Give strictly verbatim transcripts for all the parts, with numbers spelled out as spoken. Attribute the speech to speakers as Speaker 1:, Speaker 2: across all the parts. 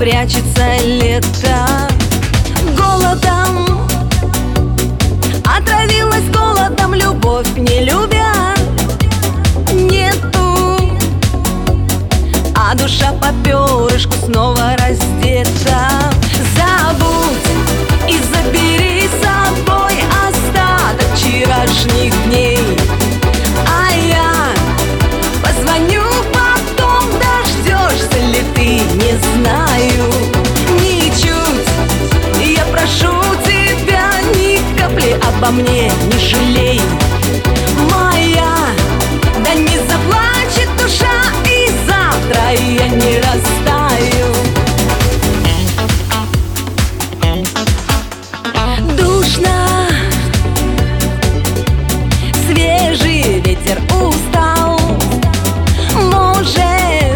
Speaker 1: прячется лето. Голодом отравилась, голодом любовь не любя нету, а душа по перышку снова раздета. Забудь и забери с собой остаток вчерашних дней, а я позвоню потом, дождешься ли ты, не знаю. Ничуть, я прошу тебя, ни капли обо мне не жалей, моя, да не заплачет душа, и завтра я не растаю. Душно, свежий ветер устал, может,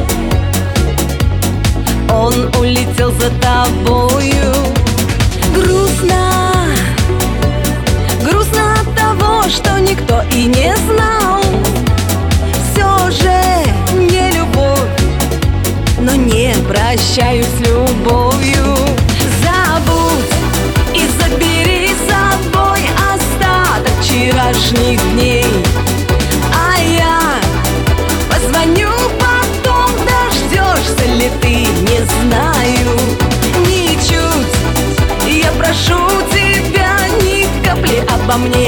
Speaker 1: он улетел за тобою. Грустно, грустно от того, что никто и не знал. Все же не любовь, но не прощаюсь с любовью. Забудь и забери с собой остаток вчерашних дней, а я позвоню потом, дождешься ли ты, не знаю. Ничуть, я прошу тебя, ни капли обо мне